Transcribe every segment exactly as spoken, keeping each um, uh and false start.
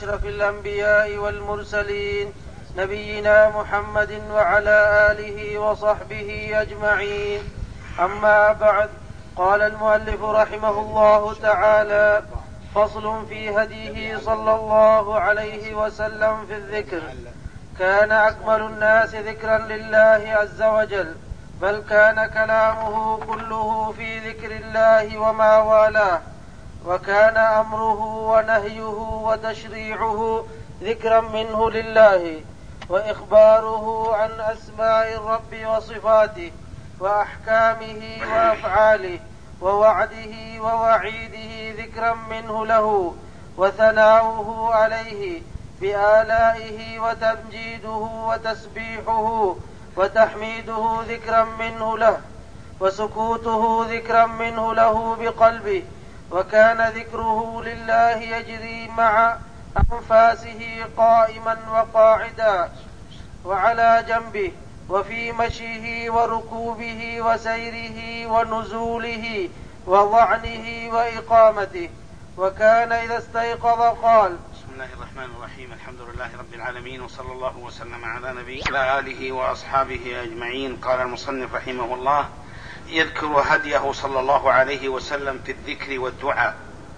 أشرف الأنبياء والمرسلين نبينا محمد وعلى آله وصحبه أجمعين. أما بعد، قال المؤلف رحمه الله تعالى: فصل في هديه صلى الله عليه وسلم في الذكر. كان أكمل الناس ذكرا لله عز وجل، بل كان كلامه كله في ذكر الله وما والاه، وكان أمره ونهيه وتشريعه ذكرا منه لله، وإخباره عن أسماء الرب وصفاته وأحكامه وأفعاله ووعده ووعيده ذكرا منه له، وثناؤه عليه بآلائه وتمجيده وتسبيحه وتحميده ذكرا منه له، وسكوته ذكرا منه له بقلبه، وكان ذكره لله يجري مع أنفاسه قائما وقاعدا وعلى جنبه، وفي مشيه وركوبه وسيره ونزوله وضعنه وإقامته. وكان إذا استيقظ قال: بسم الله الرحمن الرحيم، الحمد لله رب العالمين، وصلى الله وسلم على نبينا وعلى آله وأصحابه أجمعين. قال المصنف رحمه الله: يذكر هديه صلى الله عليه وسلم في الذكر والدعاء،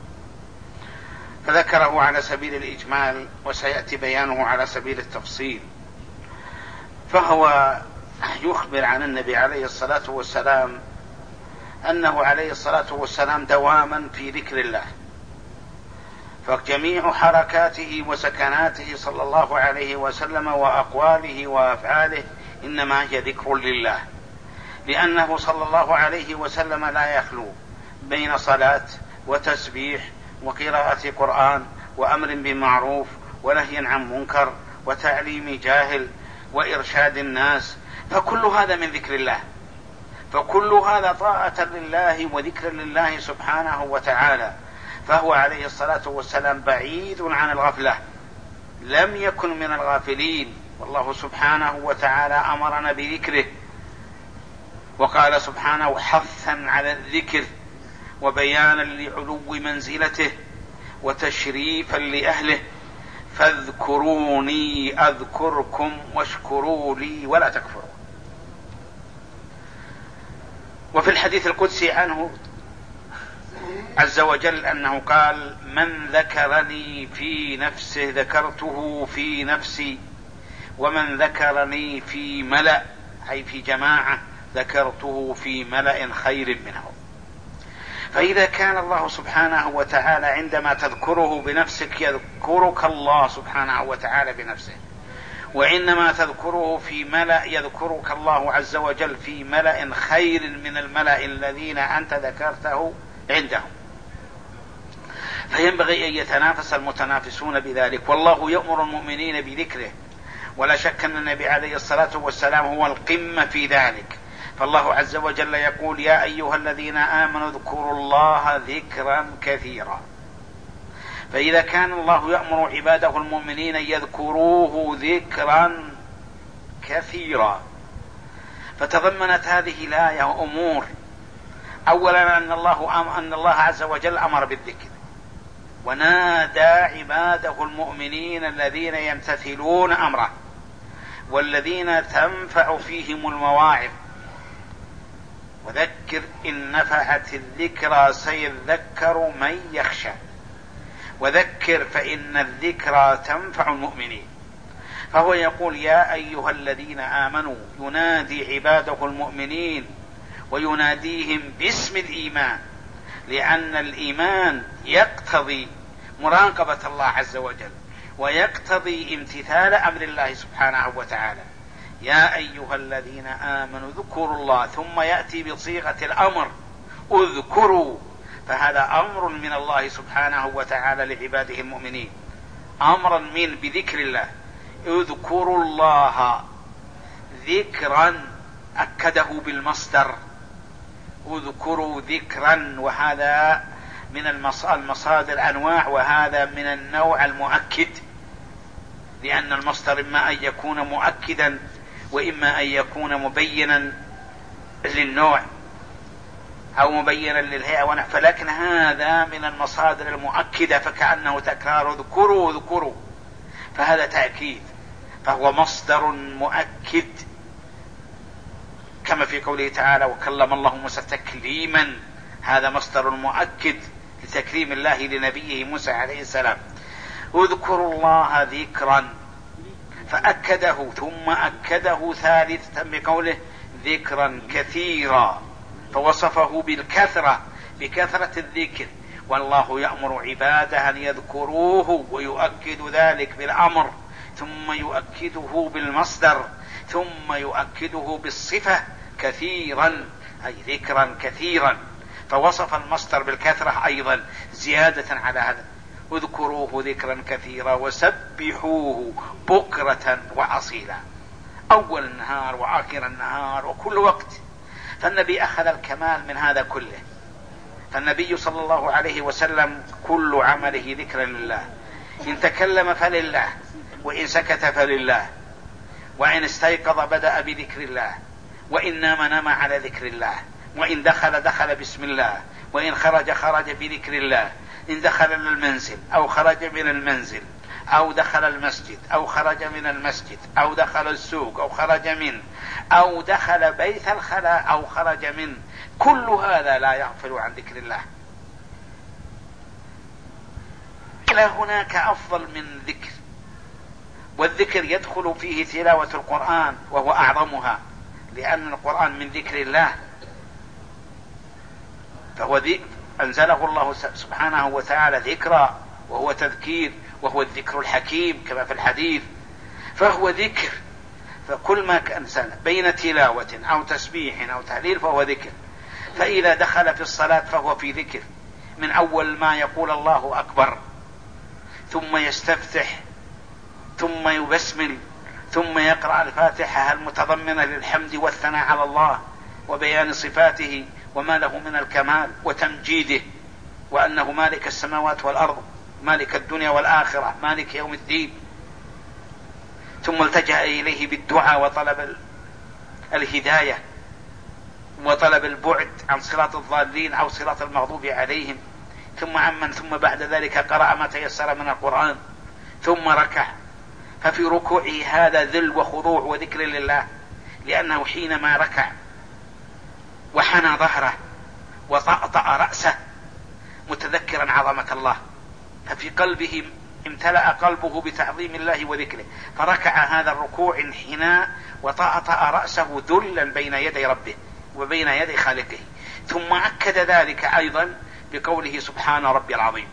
فذكره على سبيل الإجمال، وسيأتي بيانه على سبيل التفصيل. فهو يخبر عن النبي عليه الصلاة والسلام أنه عليه الصلاة والسلام دواما في ذكر الله، فجميع حركاته وسكناته صلى الله عليه وسلم وأقواله وأفعاله إنما هي ذكر لله، لأنه صلى الله عليه وسلم لا يخلو بين صلاة وتسبيح وقراءة قرآن وأمر بمعروف ونهي عن منكر وتعليم جاهل وإرشاد الناس، فكل هذا من ذكر الله، فكل هذا طاعة لله وذكر لله سبحانه وتعالى. فهو عليه الصلاة والسلام بعيد عن الغفلة، لم يكن من الغافلين، والله سبحانه وتعالى أمرنا بذكره، وقال سبحانه حثا على الذكر وبيانا لعلو منزلته وتشريفا لأهله: فاذكروني أذكركم واشكروا لي ولا تكفرون. وفي الحديث القدسي عنه عز وجل أنه قال: من ذكرني في نفسه ذكرته في نفسي، ومن ذكرني في ملأ أي في جماعة ذكرته في ملأ خير منهم. فإذا كان الله سبحانه وتعالى عندما تذكره بنفسك يذكرك الله سبحانه وتعالى بنفسه، وعندما تذكره في ملأ يذكرك الله عز وجل في ملأ خير من الملأ الذين أنت ذكرته عندهم، فينبغي أن يتنافس المتنافسون بذلك، والله يأمر المؤمنين بذكره، ولا شك أن النبي عليه الصلاة والسلام هو القمة في ذلك. فالله عز وجل يقول: يا أيها الذين آمنوا اذكروا الله ذكرا كثيرا. فإذا كان الله يأمر عباده المؤمنين يذكروه ذكرا كثيرا، فتضمنت هذه الآية أمور: أولا أن الله, أن الله عز وجل أمر بالذكر، ونادى عباده المؤمنين الذين يمتثلون أمره والذين تنفع فيهم المواعظ: وذكر إن نفعت الذكرى سيذكر من يخشى، وذكر فإن الذكرى تنفع المؤمنين. فهو يقول: يا أيها الذين آمنوا، ينادي عباده المؤمنين ويناديهم باسم الإيمان، لأن الإيمان يقتضي مراقبة الله عز وجل ويقتضي امتثال أمر الله سبحانه وتعالى. يا أيها الذين آمنوا اذكروا الله، ثم يأتي بصيغة الأمر: اذكروا، فهذا أمر من الله سبحانه وتعالى لعباده المؤمنين، أمرا من بذكر الله. اذكروا الله ذكرا، أكده بالمصدر: اذكروا ذكرا، وهذا من المصادر أنواع، وهذا من النوع المؤكد، لأن المصدر إما أن يكون مؤكدا وإما أن يكون مبينا للنوع. أو مبينا للهيئة ونحو، لكن هذا من المصادر المؤكدة، فكأنه تكرار اذكروا اذكروا، فهذا تأكيد، فهو مصدر مؤكد، كما في قوله تعالى وكلم الله موسى تكليما، هذا مصدر مؤكد لتكريم الله لنبيه موسى عليه السلام. اذكروا الله ذكرا، فأكده ثم أكده ثالثا بقوله ذكرا كثيرا، فوصفه بالكثرة، بكثرة الذكر. والله يأمر عباده أن يذكروه، ويؤكد ذلك بالأمر، ثم يؤكده بالمصدر، ثم يؤكده بالصفة كثيرا، أي ذكرا كثيرا، فوصف المصدر بالكثرة أيضا زيادة على هذا. اذكروه ذكرا كثيرا وسبحوه بكرة وأصيلا، أول النهار وآخر النهار وكل وقت. فالنبي أخذ الكمال من هذا كله، فالنبي صلى الله عليه وسلم كل عمله ذكر لله، إن تكلم فلله، وإن سكت فلله، وإن استيقظ بدأ بذكر الله، وإن نام نام على ذكر الله، وإن دخل دخل بسم الله، وإن خرج خرج بذكر الله، إن دخل المنزل أو خرج من المنزل، أو دخل المسجد أو خرج من المسجد، أو دخل السوق أو خرج منه، أو دخل بيت الخلاء أو خرج منه، كل هذا لا يغفل عن ذكر الله. لا هناك أفضل من ذكر، والذكر يدخل فيه تلاوة القرآن وهو أعظمها، لأن القرآن من ذكر الله، فهو ذكر أنزله الله سبحانه وتعالى ذكرا، وهو تذكير، وهو الذكر الحكيم كما في الحديث، فهو ذكر. فكل ما كان بين تلاوة أو تسبيح أو تهليل فهو ذكر. فإذا دخل في الصلاة فهو في ذكر، من أول ما يقول الله أكبر، ثم يستفتح، ثم يبسمل، ثم يقرأ الفاتحة المتضمنة للحمد والثناء على الله وبيان صفاته وما له من الكمال وتمجيده، وأنه مالك السماوات والأرض، مالك الدنيا والآخرة، مالك يوم الدين. ثم التجأ إليه بالدعاء وطلب الهداية وطلب البعد عن صراط الضالين أو صراط المغضوب عليهم. ثم عمن ثم بعد ذلك قرأ ما تيسر من القرآن، ثم ركع. ففي ركوعه هذا ذل وخضوع وذكر لله، لأنه حينما ركع وحنى ظهره وطأطأ رأسه متذكرا عظمة الله، ففي قلبه امتلأ قلبه بتعظيم الله وذكره، فركع هذا الركوع انحناء وطأطأ رأسه ذلا بين يدي ربه وبين يدي خالقه. ثم أكد ذلك أيضا بقوله سبحان ربي العظيم،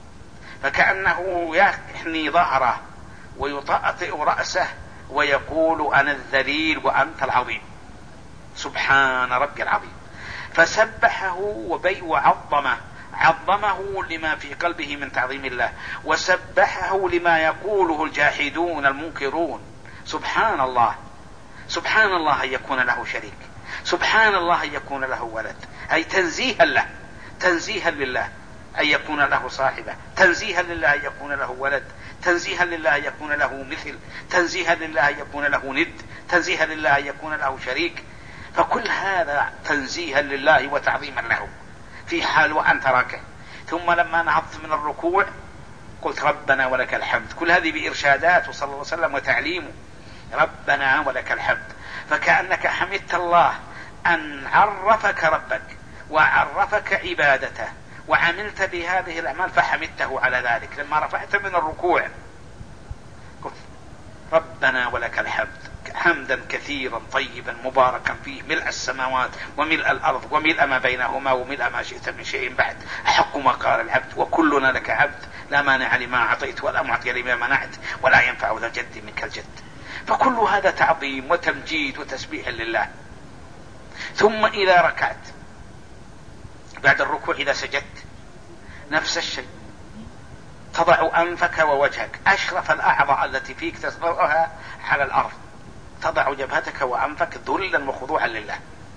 فكأنه يحني ظهره ويطأطئ رأسه ويقول أنا الذليل وأنت العظيم، سبحان ربي العظيم. فسبحه وبي وعظمه، عظمه لما في قلبه من تعظيم الله، وسبحه لما يقوله الجاحدون المنكرون. سبحان الله، سبحان الله أن يكون له شريك، سبحان الله أن يكون له ولد، أي تنزيها له، تنزيها لله أن يكون له صاحبة، تنزيها لله أن يكون له ولد، تنزيها لله أن يكون له مثل، تنزيها لله أن يكون له ند، تنزيها لله أن يكون له شريك. فكل هذا تنزيها لله وتعظيما له في حال وأنت راكع. ثم لما نهضت من الركوع قلت ربنا ولك الحمد. كل هذه بإرشادات صلى الله عليه وسلم وتعليمه، ربنا ولك الحمد. فكأنك حمدت الله أن عرفك ربك وعرفك عبادته وعملت بهذه الأعمال فحمدته على ذلك. لما رفعت من الركوع قلت ربنا ولك الحمد حمدا كثيرا طيبا مباركا فيه، ملء السماوات وملء الأرض وملء ما بينهما وملء ما شئت من شيء بعد، أحق ما قال العبد وكلنا لك عبد، لا مانع لما أعطيت ولا معطي لما منعت ولا ينفع ذا الجد منك الجد. فكل هذا تعظيم وتمجيد وتسبيح لله. ثم إذا ركعت بعد الركوع إذا سجدت نفس الشيء، تضع أنفك ووجهك، أشرف الأعضاء التي فيك تضعها على الأرض، تضع جبهتك وأنفك ذلا وخضوعا لله،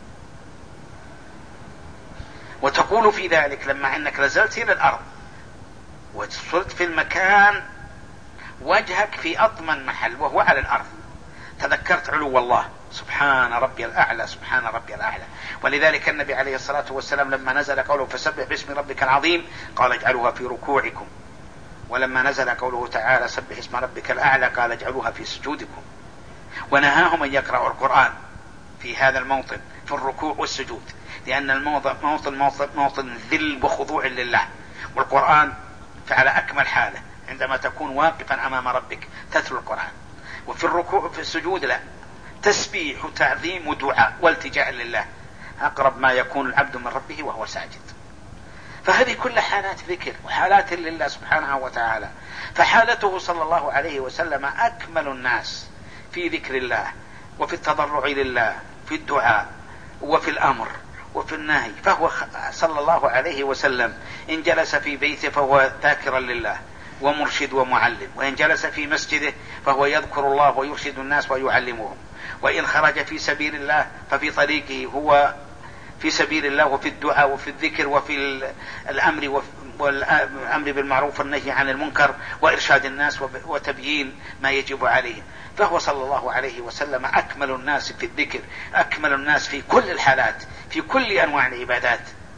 وتقول في ذلك لما أنك نزلت إلى الأرض وصرت في المكان وجهك في أضمن محل وهو على الأرض، تذكرت علو الله سبحان ربي الأعلى سبحان ربي الأعلى. ولذلك النبي عليه الصلاة والسلام لما نزل قوله فسبح باسم ربك العظيم قال اجعلوها في ركوعكم، ولما نزل قوله تعالى سبح اسم ربك الأعلى قال اجعلوها في سجودكم. ونهاهم أن يقرأوا القرآن في هذا الموطن في الركوع والسجود، لأن الموطن موطن, موطن, موطن ذل وخضوع لله، والقرآن فعلى أكمل حاله عندما تكون واقفا أمام ربك تتلو القرآن، وفي الركوع في السجود لا، تسبيح وتعظيم ودعاء والتجاء لله، أقرب ما يكون العبد من ربه وهو ساجد. فهذه كل حالات ذكر وحالات لله سبحانه وتعالى. فحالته صلى الله عليه وسلم أكمل الناس في ذكر الله وفي التضرع لله في الدعاء وفي الأمر وفي النهي. فهو صلى الله عليه وسلم إن جلس في بيته فهو ذاكرا لله ومرشد ومعلم، وإن جلس في مسجده فهو يذكر الله ويرشد الناس ويعلمهم، وإن خرج في سبيل الله ففي طريقه هو في سبيل الله وفي الدعاء وفي الذكر وفي الأمر والأمر بالمعروف والنهي عن المنكر وإرشاد الناس وتبيين ما يجب عليهم. فهو صلى الله عليه وسلم أكمل الناس في الذكر، أكمل الناس في كل الحالات في كل أنواع العبادات،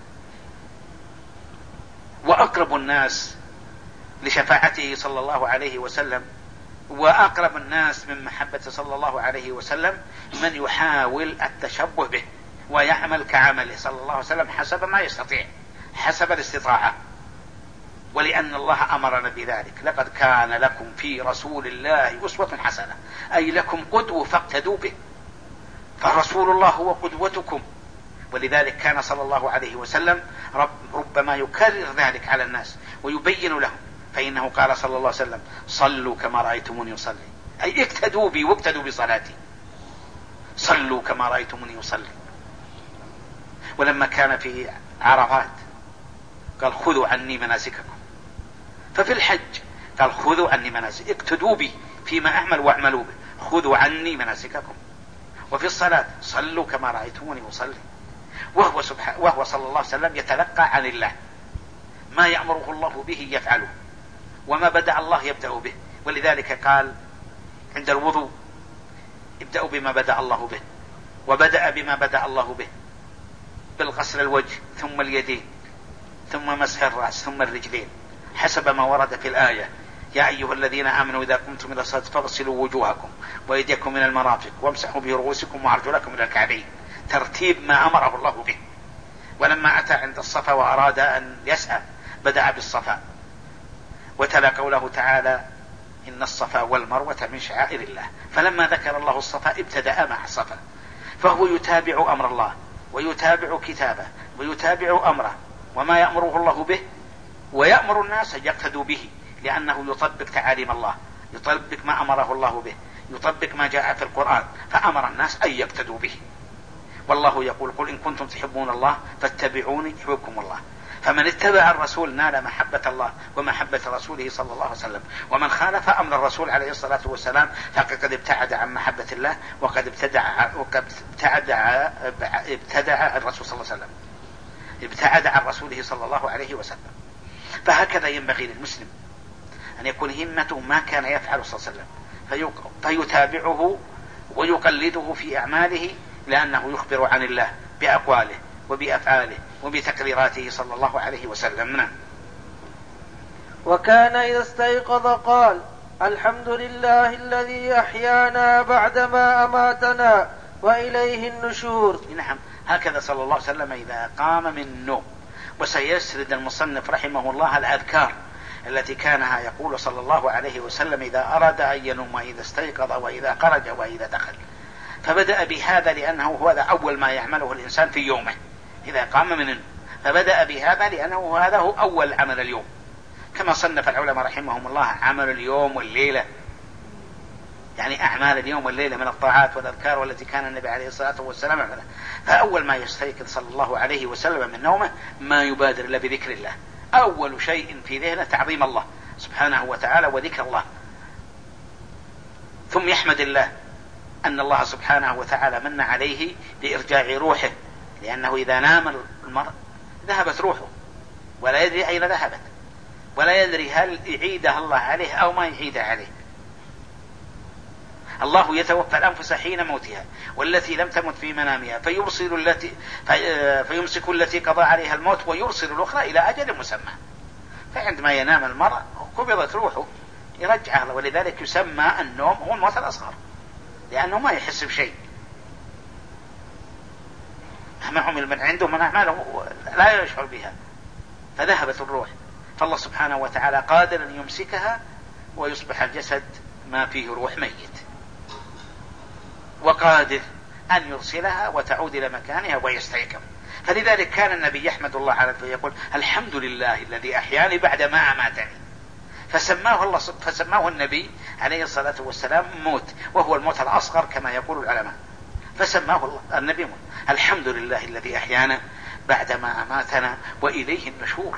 وأقرب الناس لشفاعته صلى الله عليه وسلم، وأقرب الناس من محبة صلى الله عليه وسلم من يحاول التشبه به ويعمل كعمله صلى الله عليه وسلم حسب ما يستطيع حسب الاستطاعة. ولأن الله أمرنا بذلك لقد كان لكم في رسول الله أسوة حسنة، أي لكم قدوة فاقتدوا به، فرسول الله هو قدوتكم. ولذلك كان صلى الله عليه وسلم رب ربما يكرر ذلك على الناس ويبين لهم، فإنه قال صلى الله عليه وسلم صلوا كما رأيتموني يصلي، أي اقتدوا بي واقتدوا بصلاتي، صلوا كما رأيتموني يصلي. ولما كان في عرفات قال خذوا عني مناسككم، ففي الحج قال خذوا عني مناسك اقتدوا بي فيما أعمل واعملوا به، خذوا عني مناسككم. وفي الصلاة صلوا كما رأيتموني يصلي. وهو, سبحانه وهو صلى الله عليه وسلم يتلقى عن الله ما يأمره الله به يفعله، وما بدأ الله يبدأ به. ولذلك قال عند الوضوء ابدأوا بما بدأ الله به، وبدأ بما بدأ الله به بالغسل الوجه ثم اليدين ثم مسح الرأس ثم الرجلين حسب ما ورد في الآية يا أيها الذين آمنوا إذا قمتم إلى الصلاة فاغسلوا وجوهكم وأيديكم من المرافق وامسحوا برؤوسكم وأرجلكم إلى الكعبين، ترتيب ما أمره الله به. ولما أتى عند الصفا وأراد أن يسعى بدأ بالصفا، وتلا قوله تعالى إن الصفا والمروة من شعائر الله، فلما ذكر الله الصفا ابتدأ مع الصفا، فهو يتابع أمر الله ويتابع كتابه ويتابع أمره وما يأمره الله به، ويأمر الناس أن يقتدوا به، لأنه يطبق تعاليم الله، يطبق ما أمره الله به، يطبق ما جاء في القرآن، فأمر الناس أن يقتدوا به. والله يقول قل إن كنتم تحبون الله فاتبعوني يحببكم الله. فمن اتبع الرسول نال محبة الله ومحبة رسوله صلى الله عليه وسلم، ومن خالف أمر الرسول عليه الصلاة والسلام فقد ابتعد عن محبة الله وقد ابتدع وقد ابتدع ابتدع الرسول صلى الله عليه وسلم، ابتعد عن رسوله صلى الله عليه وسلم. فهكذا ينبغي للمسلم أن يكون همته ما كان يفعل صلى الله عليه وسلم فيتابعه ويقلده في أعماله، لأنه يخبر عن الله بأقواله وبأفعاله وبتقريراته صلى الله عليه وسلم. نعم. وكان إذا استيقظ قال الحمد لله الذي أحيانا بعدما أماتنا وإليه النشور. نعم، هكذا صلى الله عليه وسلم إذا قام من النوم. وسيسرد المصنف رحمه الله الأذكار التي كانها يقول صلى الله عليه وسلم إذا أراد أن ينوم وإذا استيقظ وإذا خرج وإذا دخل. فبدأ بهذا لأنه هذا أول ما يعمله الإنسان في يومه إذا قام من النوم، فبدأ بهذا لأنه هذا هو أول عمل اليوم، كما صنف العلماء رحمهم الله عمل اليوم والليلة، يعني أعمال اليوم والليلة من الطاعات والأذكار والتي كان النبي عليه الصلاة والسلام عمله. فأول ما يستيقظ صلى الله عليه وسلم من نومه ما يبادر إلا بذكر الله، أول شيء في ذهنه تعظيم الله سبحانه وتعالى وذكر الله، ثم يحمد الله أن الله سبحانه وتعالى من عليه بإرجاع روحه، لأنه إذا نام المرء ذهبت روحه ولا يدري أين ذهبت، ولا يدري هل يعيدها الله عليه أو ما يعيدها عليه. الله يتوفى الأنفس حين موتها والتي لم تمت في منامها فيرسل التي فيمسك التي قضى عليها الموت ويرسل الأخرى إلى أجل مسمى. فعندما ينام المرء قبضت روحه يرجعها، ولذلك يسمى النوم هو الموت الأصغر، لأنه ما يحس بشيء، مهما عمل من عنده من أعماله لا يشعر بها، فذهبت الروح. فالله سبحانه وتعالى قادر أن يمسكها ويصبح الجسد ما فيه روح ميت، وقادر أن يرسلها وتعود إلى مكانها ويستيقظ. فلذلك كان النبي يحمد الله على ذلك يقول الحمد لله الذي أحياني بعد ما أماتني، فسماه الله فسماه النبي عليه الصلاة والسلام موت، وهو الموت الأصغر كما يقول العلماء، فسماه الله النبي موت. الحمد لله الذي أحيانا بعد ما أماتنا وإليه النشور.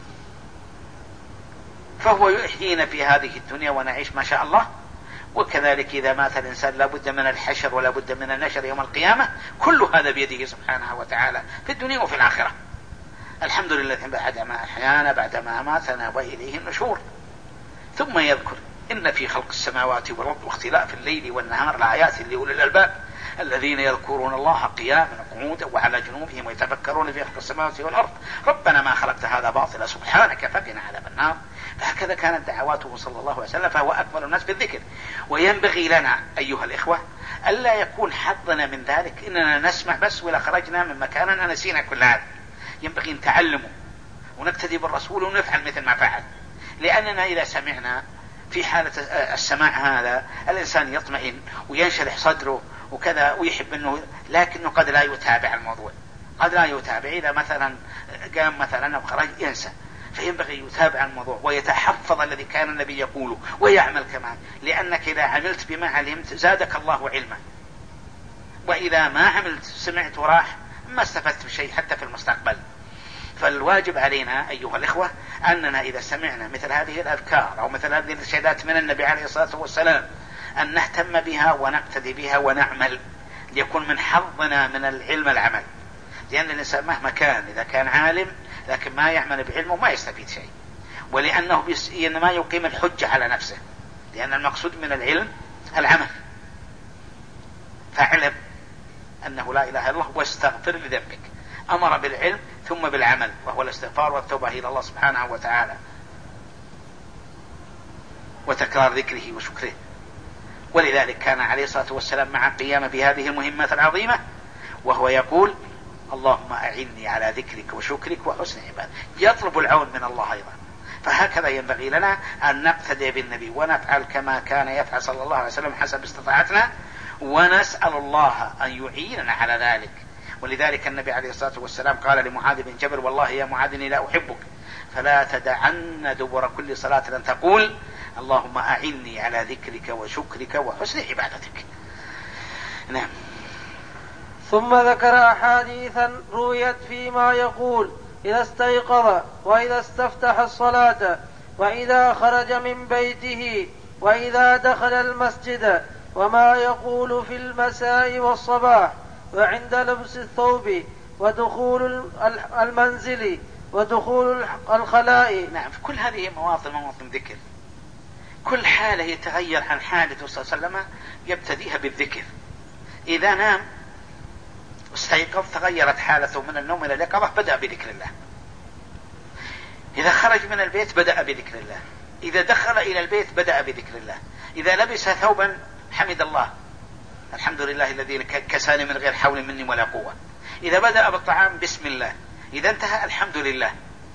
فهو يحيينا في هذه الدنيا ونعيش ما شاء الله، وكذلك إذا مات الإنسان لا بد من الحشر ولا بد من النشر يوم القيامة. كل هذا بيده سبحانه وتعالى في الدنيا وفي الآخرة. الحمد لله بعد ما أحيانا بعد ما أماتنا وإليه النشور. ثم يذكر إن في خلق السماوات والأرض واختلاف الليل والنهار لآيات لأولي الألباب الذين يذكرون الله قياما وقعودا وعلى جنوبهم ويتفكرون في خلق السماوات والأرض ربنا ما خلقت هذا باطلا سبحانك فقنا عذاب النار. فهكذا كانت دعواته صلى الله عليه وسلم، فهو أكمل الناس بالذكر. وينبغي لنا أيها الإخوة ألا يكون حظنا من ذلك إننا نسمع بس ولا خرجنا من مكاننا نسينا كل هذا. ينبغي أن نتعلمه ونقتدي بالرسول ونفعل مثل ما فعل، لأننا إذا سمعنا في حالة السماع هذا الإنسان يطمئن وينشرح صدره وكذا ويحب أنه، لكنه قد لا يتابع الموضوع، قد لا يتابع. إذا مثلا قام مثلا أو خرج ينسى، فينبغي يتابع الموضوع ويتحفظ الذي كان النبي يقوله ويعمل كمان، لأنك إذا عملت بما علمت زادك الله علما، وإذا ما عملت سمعت وراح ما استفدت بشيء حتى في المستقبل. فالواجب علينا أيها الإخوة أننا إذا سمعنا مثل هذه الأذكار أو مثل هذه الإرشادات من النبي عليه الصلاة والسلام أن نهتم بها ونقتدي بها ونعمل، ليكون من حظنا من العلم العمل. لأن الإنسان مهما كان إذا كان عالم لكن ما يعمل بعلمه ما يستفيد شيء، ولأنه إنما يقيم الحجة على نفسه، لأن المقصود من العلم العمل. فاعلم أنه لا إله إلا الله واستغفر لذنبك. أمر بالعلم ثم بالعمل، وهو الاستغفار والتوبة إلى الله سبحانه وتعالى وتكرار ذكره وشكره. ولذلك كان عليه الصلاة والسلام مع القيام بهذه المهمة العظيمة وهو يقول اللهم أعني على ذكرك وشكرك وحسن عبادتك، يطلب العون من الله أيضا. فهكذا ينبغي لنا أن نقتدي بالنبي ونفعل كما كان يفعل صلى الله عليه وسلم حسب استطاعتنا، ونسأل الله أن يعيننا على ذلك. ولذلك النبي عليه الصلاة والسلام قال لمعاذ بن جبل والله يا معاذ إني لا أحبك فلا تدعن دبر كل صلاة أن تقول اللهم أعني على ذكرك وشكرك وحسن عبادتك. نعم. ثم ذكر أحاديثا رويت فيما يقول إذا استيقظ وإذا استفتح الصلاة وإذا خرج من بيته وإذا دخل المسجد، وما يقول في المساء والصباح، وعند لبس الثوب، ودخول المنزل، ودخول الخلاء. نعم. في كل هذه مواطن مواطن ذكر، كل حالة يتغير عن حالته صلى الله عليه وسلم يبتديها بالذكر. إذا نام استيقظ تغيرت حالته من النوم إلى اليقظة بدأ بذكر الله. إذا خرج من البيت بدأ بذكر الله. إذا دخل إلى البيت بدأ بذكر الله. إذا لبس ثوبا حمد الله الحمد لله الذي كساني من غير حول مني ولا قوة. إذا بدأ بالطعام بسم الله. إذا انتهى الحمد لله.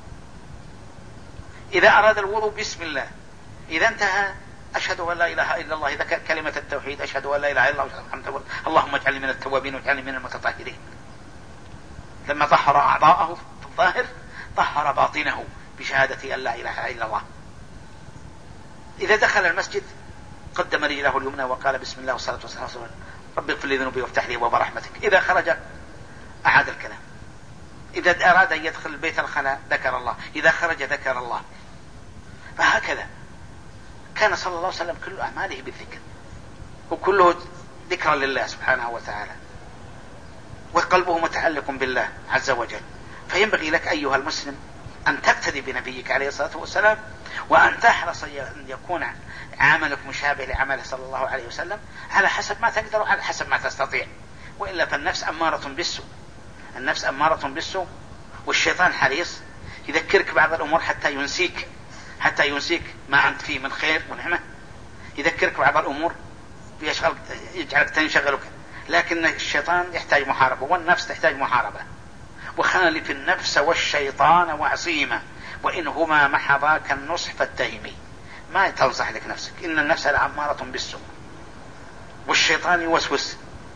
إذا أراد الوضوء بسم الله. إذا انتهى أشهد أن لا إله إلا الله. إذا كلمة التوحيد أشهد أن لا إله إلا الله اللهم اجعلني من التوابين واجعلني من المتطهرين. لما طهر أعضاءه في الظاهر طهر باطنه بشهادة أن لا إله إلا الله. إذا دخل المسجد قدم رجله اليمنى وقال بسم الله والصلاة والسلام على رسول الله رب اغفر لي ذنوبي وافتح لي أبواب رحمتك. إذا خرج أعاد الكلام. إذا أراد أن يدخل البيت الخلاء ذكر الله. إذا خرج ذكر الله. فهكذا كان صلى الله عليه وسلم كل أعماله بالذكر، وكله ذكرا لله سبحانه وتعالى، وقلبه متعلق بالله عز وجل. فينبغي لك أيها المسلم أن تقتدي بنبيك عليه الصلاة والسلام، وأن تحرص أن يكون عملك مشابه لعمله صلى الله عليه وسلم على حسب ما تقدر وعلى حسب ما تستطيع، وإلا فالنفس أمارة بالسوء، النفس أمارة بالسوء، والشيطان حريص يذكرك بعض الأمور حتى ينسيك حتى ينسيك ما أنت فيه من خير ونعمة، يذكرك بعض الأمور يشغل يجعلك تنشغلك، لكن الشيطان يحتاج محاربة والنفس تحتاج محاربة. وخالف النفس والشيطان وعصيما وإنهما محضاك النصح فاتهمي، ما تنصح لك نفسك، إن النفس لأمارة بالسوء والشيطان يوسوس،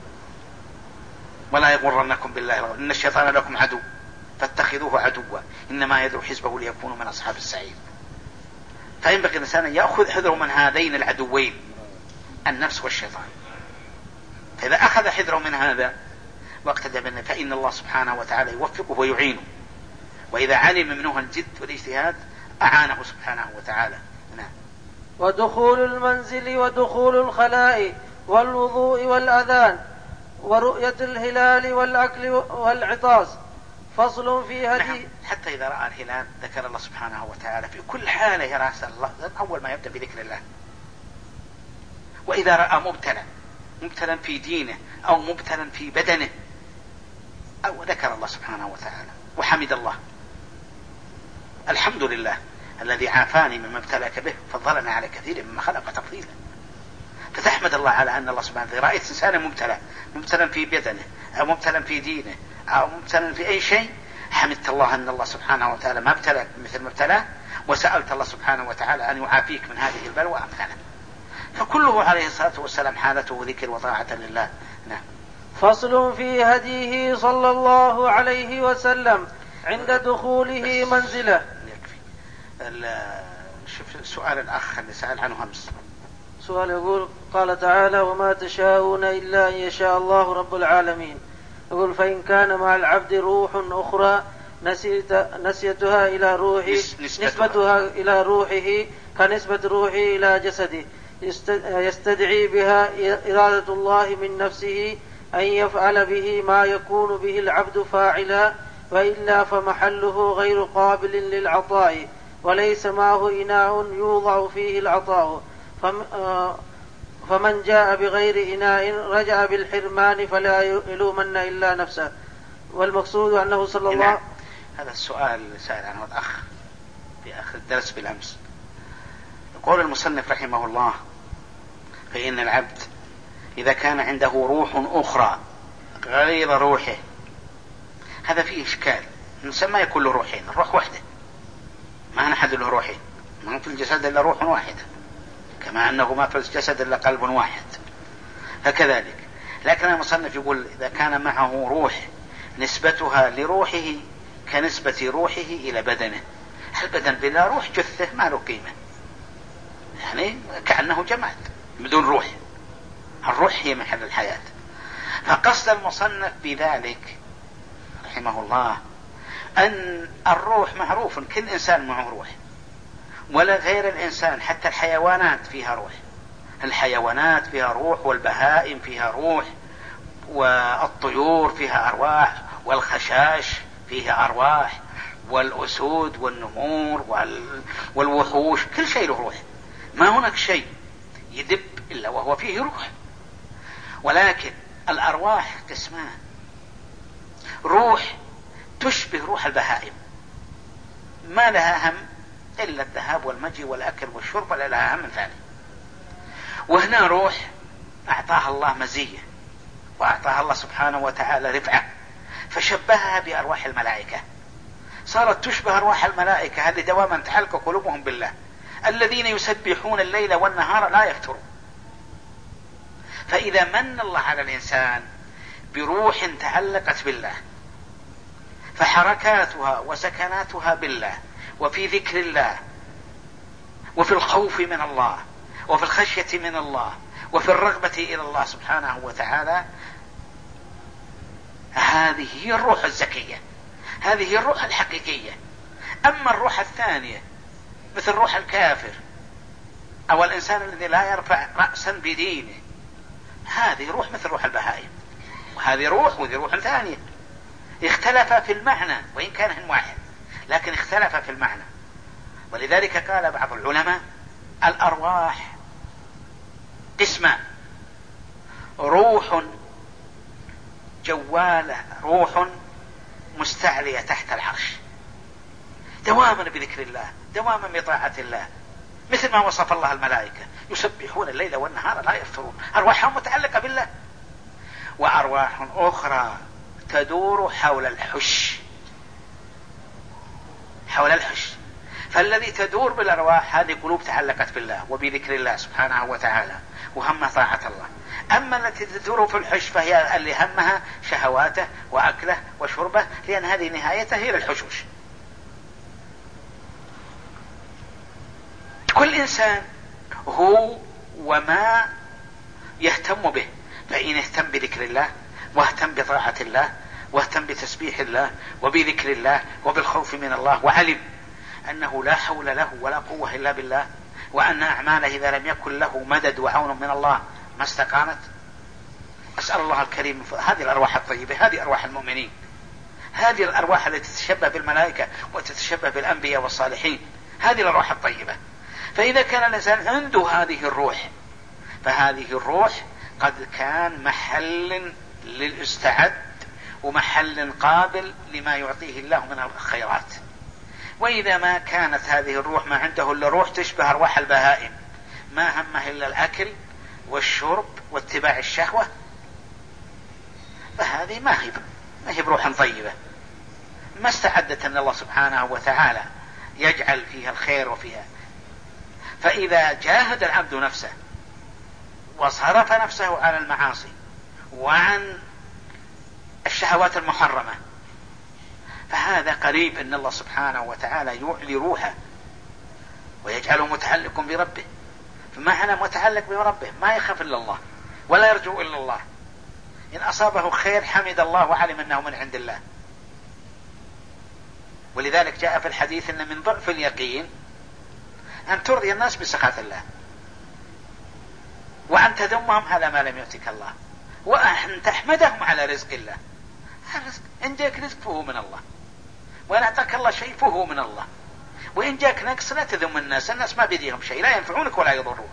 ولا يغرنكم بالله إن الشيطان لكم عدو فاتخذوه عدوا إنما يدعو حزبه ليكونوا من أصحاب السعير. فينبغي الإنسان أن يأخذ حذره من هذين العدوين النفس والشيطان، فإذا أخذ حذره من هذا واقتدى بأنه فإن الله سبحانه وتعالى يوفقه ويعينه، وإذا علم منه الجد والاجتهاد أعانه سبحانه وتعالى. نعم. ودخول المنزل ودخول الخلاء والوضوء والأذان ورؤية الهلال والأكل والعطاس. فصل في هدي. نعم. حتى إذا رأى الهلال ذكر الله سبحانه وتعالى في كل حالة يراسل الله، أول ما يبدأ بذكر الله. وإذا رأى مبتلا مبتلا في دينه أو مبتلا في بدنه أو ذكر الله سبحانه وتعالى وحمد الله، الحمد لله الذي عافاني مما ابتلاك به فضلنا على كثير مما خلق تفضيلا. فتحمد الله على أن الله سبحانه وتعالى رأيت إنسانا مبتلا مبتلا في بدنه أو مبتلا في دينه أو مبتلا في أي شيء، حمدت الله أن الله سبحانه وتعالى ما ابتلاك مثل ما ابتلاه، وسألت الله سبحانه وتعالى أن يعافيك من هذه البلوى أمثاله. فكله عليه الصلاة والسلام حالته ذكر وطاعة لله. نعم. فصل في هديه صلى الله عليه وسلم عند دخوله منزله. شوف سؤال الأخ اللي سأل عنه أمس، سؤال يقول قال تعالى وما تشاءون إلا أن يشاء الله رب العالمين. يقول فإن كان مع العبد روح أخرى نسيتها إلى روحه نسبتها. نسبتها إلى روحه كنسبة روحه إلى جسده يستدعي بها إرادة الله من نفسه أن يفعل به ما يكون به العبد فاعلا، وإلا فمحله غير قابل للعطاء وليس معه إناء يوضع فيه العطاء، فمن جاء بغير إناء رجع بالحرمان فلا يلومن إلا نفسه. والمقصود أنه صلى الله عليه وسلم. هذا السؤال سأل عنه الأخ في آخر الدرس بالأمس. يقول المصنف رحمه الله فإن العبد إذا كان عنده روح أخرى غير روحه، هذا فيه إشكال. الإنسان ما يكون له روحين، الروح واحدة، ما نحد له روحين، ما في الجسد إلا روح واحدة، كما أنه ما في الجسد إلا قلب واحد، فكذلك. لكن المصنف يقول إذا كان معه روح نسبتها لروحه كنسبة روحه إلى بدنه، البدن بلا روح جثة ما له قيمة، يعني كأنه جماد بدون روح، الروح هي محل الحياة. فقصد المصنف بذلك رحمه الله أن الروح معروف، كل إنسان معه روح، ولا غير الإنسان، حتى الحيوانات فيها روح، الحيوانات فيها روح، والبهائم فيها روح، والطيور فيها أرواح، والخشاش فيها أرواح، والأسود والنمور والوحوش، كل شيء له روح، ما هناك شيء يدب إلا وهو فيه روح. ولكن الأرواح قسمان، روح تشبه روح البهائم ما لها هم إلا الذهاب والمجيء والأكل والشرب، ولا لها هم من ذلك. وهنا روح أعطاها الله مزية وأعطاها الله سبحانه وتعالى رفعة، فشبهها بأرواح الملائكة، صارت تشبه أرواح الملائكة هذه دواما تعلق قلوبهم بالله، الذين يسبحون الليل والنهار لا يفترون. فإذا من الله على الإنسان بروح تعلقت بالله، فحركاتها وسكناتها بالله، وفي ذكر الله، وفي الخوف من الله، وفي الخشية من الله، وفي الرغبة إلى الله سبحانه وتعالى، هذه هي الروح الزكية، هذه هي الروح الحقيقية. أما الروح الثانية مثل روح الكافر أو الإنسان الذي لا يرفع رأسا بدينه، هذه روح مثل روح البهائم، وهذه روح وذي روح ثانية، اختلف في المعنى وإن كان هم واحد، لكن اختلف في المعنى. ولذلك قال بعض العلماء الأرواح قسمان: روح جوالة، روح مستعلية تحت العرش دواما بذكر الله، دواما بطاعة الله، مثل ما وصف الله الملائكة: يسبحون الليل والنهار لا يفترون، أرواحهم متعلقة بالله. وأرواح أخرى تدور حول الحش، حول الحش. فالذي تدور بالأرواح هذه قلوب تعلقت بالله وبذكر الله سبحانه وتعالى وهم طاعة الله. أما التي تدور في الحش فهي اللي همها شهواته وأكله وشربه، لأن هذه نهايته هي للحشوش. كل إنسان هو وما يهتم به، فإن اهتم بذكر الله واهتم بطاعة الله واهتم بتسبيح الله وبذكر الله وبالخوف من الله، وعلم أنه لا حول له ولا قوة إلا بالله، وأن أعماله إذا لم يكن له مدد وعون من الله ما استقامت. أسأل الله الكريم هذه الأرواح الطيبة، هذه أرواح المؤمنين، هذه الأرواح التي تتشبه بالملائكة وتتشبه بالأنبياء والصالحين، هذه الأرواح الطيبة. فإذا كان الإنسان عنده هذه الروح، فهذه الروح قد كان محل للاستعد ومحل قابل لما يعطيه الله من الخيرات. وإذا ما كانت هذه الروح ما عنده إلا روح تشبه أرواح البهائم، ما همه إلا الأكل والشرب واتباع الشهوة، فهذه ما هي ما هي بروح طيبة، ما استعدت أن الله سبحانه وتعالى يجعل فيها الخير وفيها. فإذا جاهد العبد نفسه وصرف نفسه على المعاصي وعن الشهوات المحرمة، فهذا قريب أن الله سبحانه وتعالى يعلي روحه ويجعله متعلق بربه. فمعنى متعلق بربه ما يخاف إلا الله ولا يرجو إلا الله. إن أصابه خير حمد الله وعلم أنه من عند الله. ولذلك جاء في الحديث أن من ضعف اليقين أن ترضي الناس بسخط الله، وأن تذمهم على ما لم يؤتك الله، وأن تحمدهم على رزق الله. الرزق إن جاك رزق فهو من الله، وإن أعطاك الله شيء فهو من الله. وإن جاك نقص لا تذم الناس، الناس ما بيديهم شيء، لا ينفعونك ولا يضرون.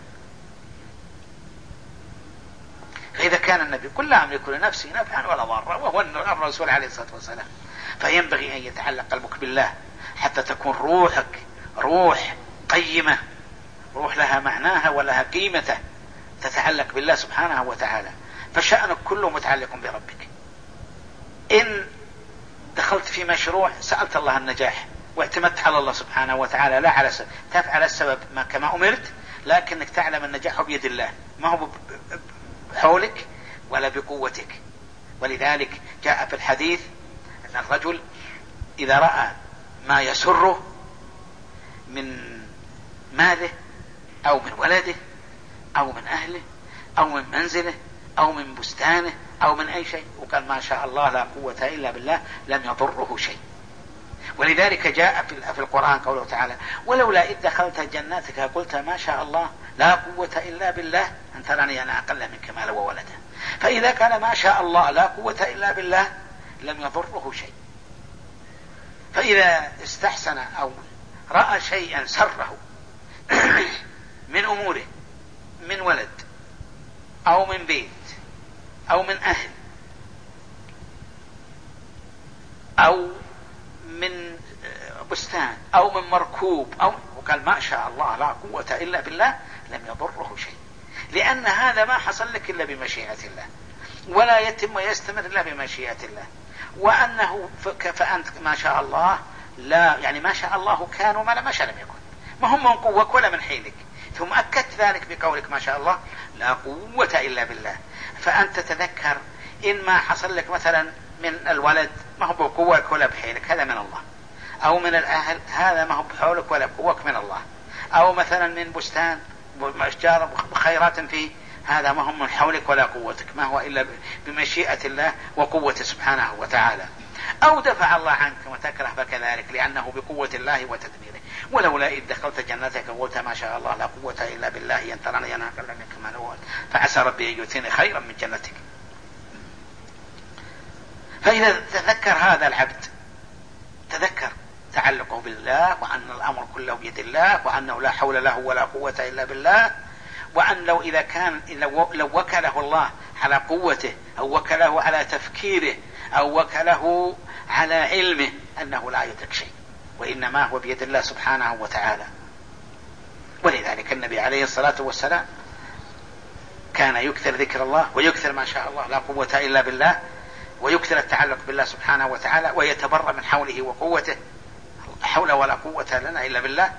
فإذا كان النبي قل لا أملك لنفسي نفعا ولا ضرا، وهو الرسول عليه الصلاة والسلام، فينبغي أن يتعلق قلبك بالله حتى تكون روحك روح قيمة، روح لها معناها ولها قيمته، تتعلق بالله سبحانه وتعالى. فشأنك كله متعلق بربك. إن دخلت في مشروع سألت الله النجاح واعتمدت على الله سبحانه وتعالى، لا على سبب تفعل السبب ما كما أمرت، لكنك تعلم النجاح بيد الله، ما هو بحولك ولا بقوتك. ولذلك جاء في الحديث أن الرجل إذا رأى ما يسره من ماله أو من ولده أو من أهله أو من منزله أو من بستانه أو من أي شيء، وقال ما شاء الله لا قوة إلا بالله، لم يضره شيء. ولذلك جاء في القرآن قوله تعالى: ولولا إذ دخلت جناتك قلت ما شاء الله لا قوة إلا بالله أن تراني أنا أقل منك مالا وولدا. فإذا كان ما شاء الله لا قوة إلا بالله لم يضره شيء. فإذا استحسن أو رأى شيئا سره من أموره، من ولد أو من بيت أو من أهل أو من بستان أو من مركوب أو، وقال ما شاء الله لا قوة إلا بالله، لم يضره شيء، لأن هذا ما حصل لك إلا بمشيئة الله، ولا يتم ويستمر إلا بمشيئة الله. وأنه فأنت ما شاء الله لا، يعني ما شاء الله كان وما لم يشاء لم يكن، ما هم من قوة ولا من حيلك. ثم أكدت ذلك بقولك ما شاء الله لا قوة إلا بالله. فأنت تذكر إن ما حصل لك مثلا من الولد ما هو بقوتك ولا بحيلك، هذا من الله. أو من الأهل هذا ما هو بحولك ولا بقوتك، من الله. أو مثلا من بستان وأشجار بخيرات فيه، هذا ما هم من حولك ولا قوتك، ما هو إلا بمشيئة الله وقوته سبحانه وتعالى. أو دفع الله عنك وتكره فكذلك، لأنه بقوة الله وتدبيره. ولولا إذ دخلت جنتك قلت ما شاء الله لا قوة إلا بالله أن تراني أنا أقل منك مالا وولدا، فعسى ربي أن يؤتيني خيرا من جنتك. فإذا تذكر هذا العبد، تذكر تعلقه بالله، وأن الأمر كله بيد الله، وأنه لا حول له ولا قوة إلا بالله، وأن لو إذا كان لو وكله الله على قوته أو وكله على تفكيره أو وكله على علمه أنه لا يدرك شيء، وإنما هو بيد الله سبحانه وتعالى. ولذلك النبي عليه الصلاة والسلام كان يكثر ذكر الله ويكثر ما شاء الله لا قوة إلا بالله، ويكثر التعلق بالله سبحانه وتعالى، ويتبرأ من حوله وقوته، حول ولا قوة لنا إلا بالله،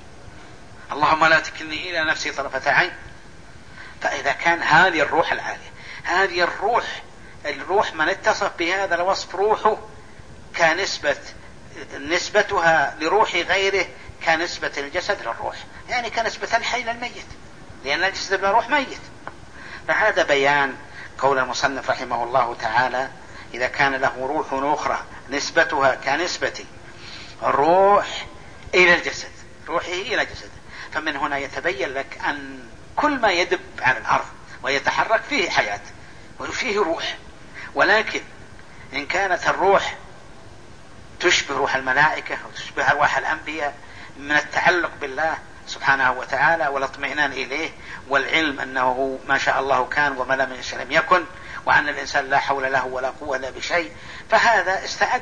اللهم لا تكلني إلى نفسي طرفة عين. فإذا كان هذه الروح العالية، هذه الروح الروح من اتصف بهذا الوصف روحه كنسبة نسبتها لروح غيره كنسبة الجسد للروح، يعني كنسبة الحي للميت، لأن الجسد بلا روح ميت. فهذا بيان قول المصنف رحمه الله تعالى: إذا كان له روح أخرى نسبتها كنسبة الروح إلى الجسد، روحه إلى جسده. فمن هنا يتبين لك أن كل ما يدب على الأرض ويتحرك فيه حياة وفيه روح، ولكن إن كانت الروح تشبه روح الملائكة أو تشبه أرواح الأنبياء من التعلق بالله سبحانه وتعالى والاطمئنان إليه والعلم أنه ما شاء الله كان وما لم يشاء لم يكن، وأن الإنسان لا حول له ولا قوة إلا بشيء، فهذا استعد،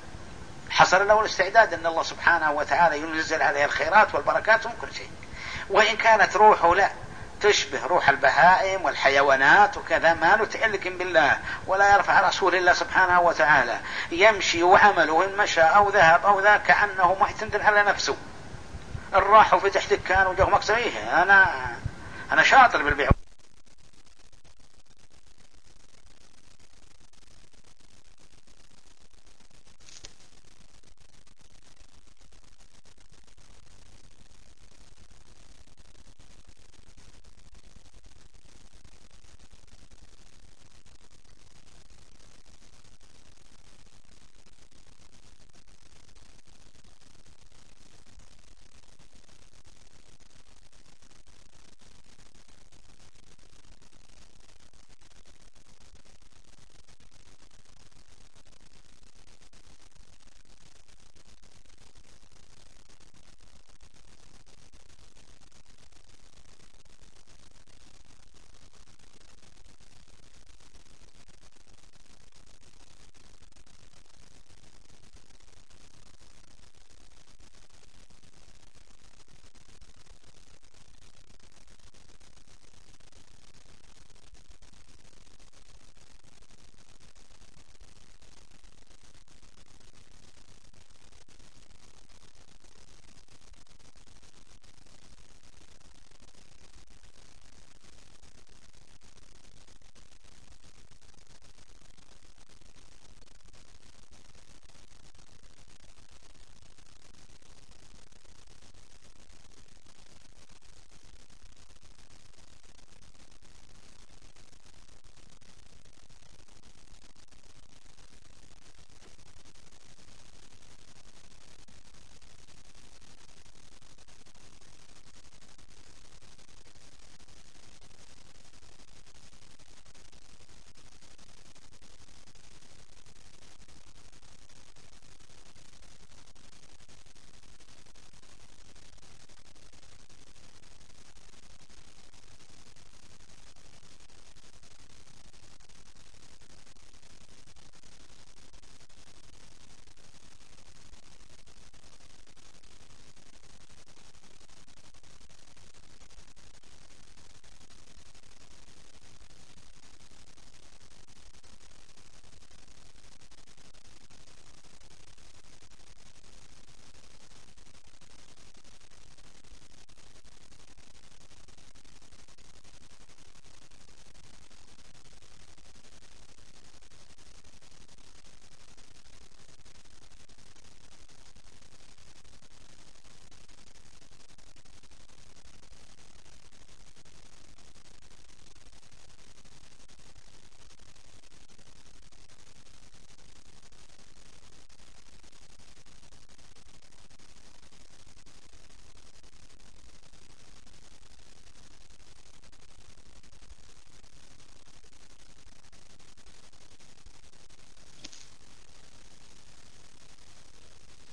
حصل له الاستعداد أن الله سبحانه وتعالى ينزل عليه الخيرات والبركات وكل شيء. وإن كانت روحه لا تشبه روح البهائم والحيوانات وكذا، ما متعلق بالله ولا يرفع رسول الله سبحانه وتعالى، يمشي وعمله إن مشى أو ذهب أو ذا كأنه معتمد على نفسه، الراح وفتح دكان وجه مكسبيه، أنا أنا شاطر بالبيع.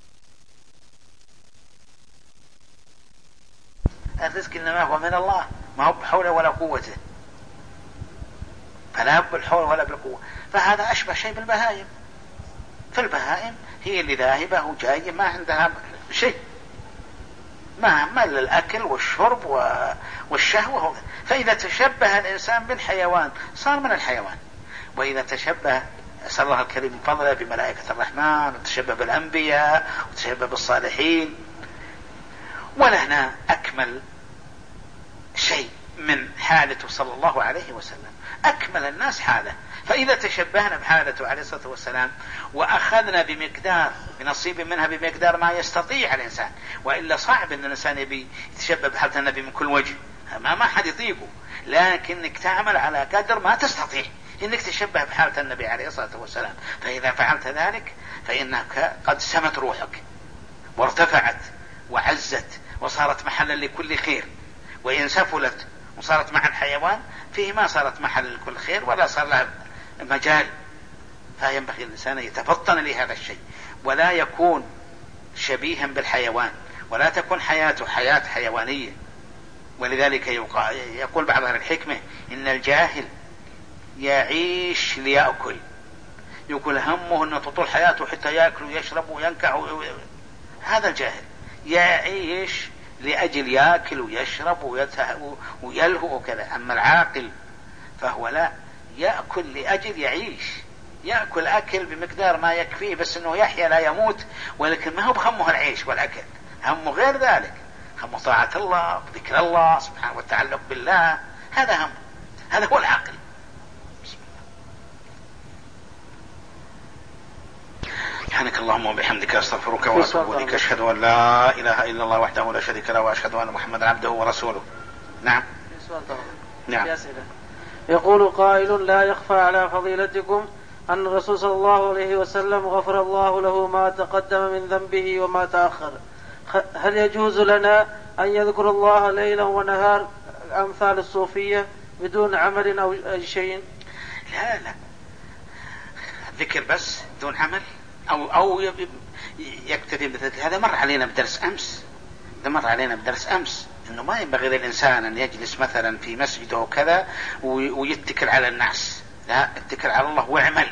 الرزق إنما هو من الله، ما هو بحوله ولا قوته، فلا بالحول ولا بالقوة. فهذا أشبه شيء بالبهائم. فالبهائم هي اللي ذاهبة وجاية ما عندها شيء، ما مل الأكل والشرب والشهوة. فإذا تشبه الإنسان بالحيوان صار من الحيوان. وإذا تشبه أسأل الله الكريم فضله بملائكة الرحمن، وتشبه بالأنبياء، وتشبه بالصالحين. ولهنا أكمل شيء من حالته صلى الله عليه وسلم، أكمل الناس حاله. فإذا تشبهنا بحالته عليه الصلاة والسلام وأخذنا بمقدار بنصيب منها بمقدار ما يستطيع الإنسان، وإلا صعب أن الإنسان يبي يتشبه بحالة النبي من كل وجه، ما ما حد يطيقه، لكنك تعمل على قدر ما تستطيع إنك تشبه بحالة النبي عليه الصلاة والسلام. فإذا فعلت ذلك فإنك قد سمت روحك وارتفعت وعزت وصارت محلا لكل خير. وإن سفلت وصارت مع الحيوان فيه ما صارت محل لكل خير ولا صار لها مجال. فينبغي الإنسان يتفطن لهذا الشيء ولا يكون شبيها بالحيوان، ولا تكون حياته حياة حيوانية. ولذلك يقول بعض أهل الحكمة إن الجاهل يعيش ليأكل، يقول همه أنه تطول حياته حتى يأكل ويشرب وينكح و... هذا الجاهل يعيش لأجل يأكل ويشرب ويلهو وكذا. أما العاقل فهو لا يأكل لأجل يعيش، يأكل أكل بمقدار ما يكفيه بس أنه يحيا لا يموت، ولكن ما هو بهمه العيش والأكل، همه غير ذلك، همه طاعة الله وذكر الله سبحانه والتعلق بالله، هذا هم، هذا هو العاقل. سبحانك اللهم وبحمدك أستغفرك وأتوب إليك، أشهد أن لا إله إلا الله وحده لا شريك له، وأشهد أن محمدا عبده ورسوله. نعم. نعم. يقول قائل: لا يخفى على فضيلتكم أن الرسول صلى الله عليه وسلم غفر الله له ما تقدم من ذنبه وما تأخر، هل يجوز لنا أن يذكر الله ليلا ونهار أمثال الصوفية بدون عمل أو أي شيء؟ لا لا، ذكر بس دون عمل أو أو يكتفي بذلك. هذا مر علينا بدرس أمس، ده مر علينا بدرس أمس إنه ما ينبغي للإنسان أن يجلس مثلا في مسجده وكذا ويتكل على الناس، لا، اتكل على الله واعمل.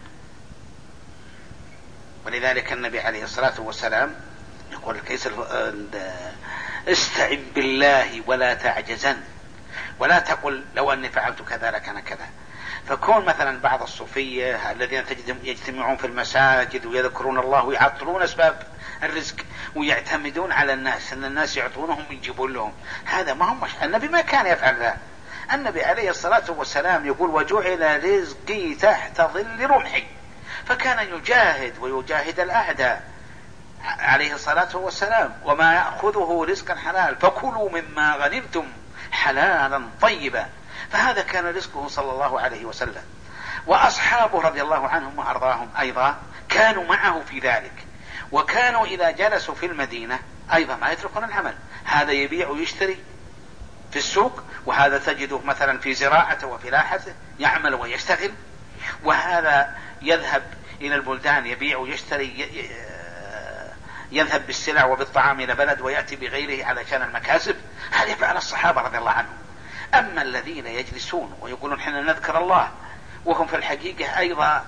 ولذلك النبي عليه الصلاة والسلام يقول الكيس: استعن بالله ولا تعجزن، ولا تقل لو أني فعلت كذا لكان كذا. فكون مثلا بعض الصوفية الذين تجدهم يجتمعون في المساجد ويذكرون الله ويعطلون أسباب الرزق ويعتمدون على الناس أن الناس يعطونهم ويجيبون لهم، هذا ما هم مش... النبي ما كان يفعل ذا. النبي عليه الصلاة والسلام يقول: وجعل رزقي تحت ظل رمحي. فكان يجاهد ويجاهد الأعداء عليه الصلاة والسلام، وما يأخذه رزقا حلال، فكلوا مما غنمتم حلالا طيبا. فهذا كان رزقه صلى الله عليه وسلم. وأصحابه رضي الله عنهم وأرضاهم أيضا كانوا معه في ذلك، وكانوا إذا جلسوا في المدينة أيضا ما يتركون العمل، هذا يبيع ويشتري في السوق، وهذا تجده مثلا في زراعته وفلاحته يعمل ويشتغل، وهذا يذهب إلى البلدان يبيع ويشتري، يذهب بالسلع وبالطعام إلى بلد ويأتي بغيره علشان المكاسب. هذا يفعل الصحابة رضي الله عنهم. أما الذين يجلسون ويقولون حنا نذكر الله وهم في الحقيقة أيضا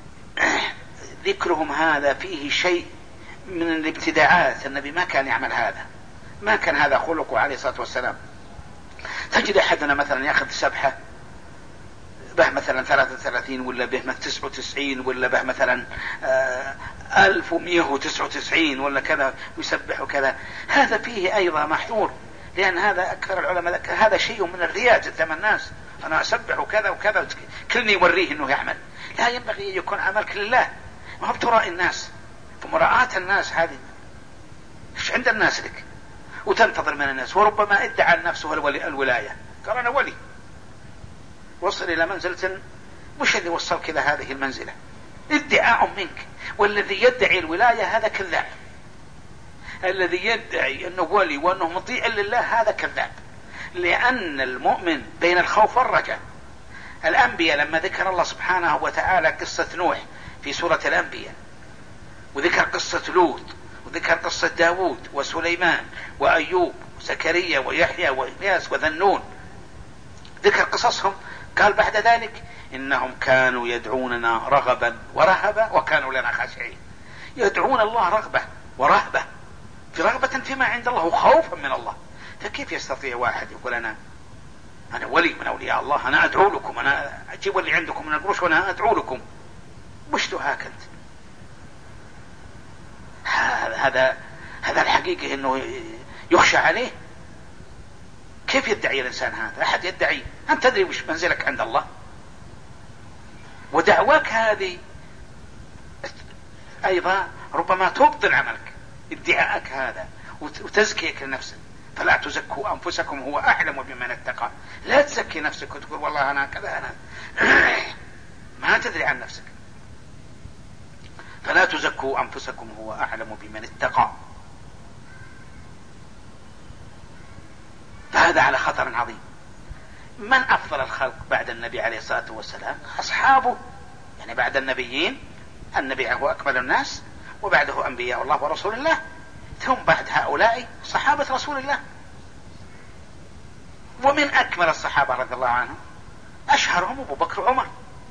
ذكرهم هذا فيه شيء من الابتداعات، النبي ما كان يعمل هذا، ما كان هذا خلقه عليه الصلاة والسلام. تجد أحدنا مثلا يأخذ سبحة به مثلا ثلاثة وثلاثين ولا به تسعة وتسعين ولا به مثلا ألف ومئة وتسعة وتسعين ولا كذا ويسبح وكذا، هذا فيه أيضا محذور، لأن هذا أكثر العلماء هذا شيء من الرياء قدام الناس، أنا أسبح وكذا وكذا كلني يوريه أنه يعمل. لا، ينبغي أن يكون عملك لله، ما هو بتراء الناس. فمراءة الناس هذه إيش عند الناس لك وتنتظر من الناس، وربما ادعى نفسه الولاية، قال أنا ولي، وصل إلى منزلة مش اللي وصلك إلى هذه المنزلة، ادعاء منك. والذي يدعي الولاية هذا كذاب، الذي يدعي أنه ولي وأنه مطيع لله هذا كذاب، لأن المؤمن بين الخوف والرجاء. الأنبياء لما ذكر الله سبحانه وتعالى قصة نوح في سورة الأنبياء، وذكر قصة لوط، وذكر قصة داود وسليمان وأيوب وزكريا ويحيى وإلياس وذنون ذكر قصصهم قال بعد ذلك إنهم كانوا يدعوننا رغبا ورهبا وكانوا لنا خاشعين. يدعون الله رغبة ورهبة، في رغبة فيما عند الله وخوفا من الله. فكيف يستطيع واحد يقول أنا أنا ولي من أولياء الله، أنا أدعو لكم، أنا أجيب اللي عندكم من القروش وأنا أدعو لكم؟ وش دعاك أنت؟ هذا هذا الحقيقة أنه يخشى عليه. كيف يدعي الإنسان هذا؟ أحد يدعي أنت تدري وش منزلك عند الله؟ ودعواك هذه أيضا ربما تبطل عملك، ادعاءك هذا وتزكيك لنفسك. فلا تزكوا أنفسكم هو أعلم بمن اتقى. لا تزكي نفسك وتقول والله أنا كذا، أنا ما تدري عن نفسك. فلا تزكوا أنفسكم هو أعلم بمن اتقى. فهذا على خطر عظيم. من أفضل الخلق بعد النبي عليه الصلاة والسلام؟ أصحابه، يعني بعد النبيين النبي هو أكمل الناس، وبعده أنبياء الله ورسول الله، ثم بعد هؤلاء صحابة رسول الله. ومن أكمل الصحابة رضي الله عنهم أشهرهم أبو بكر وعمر.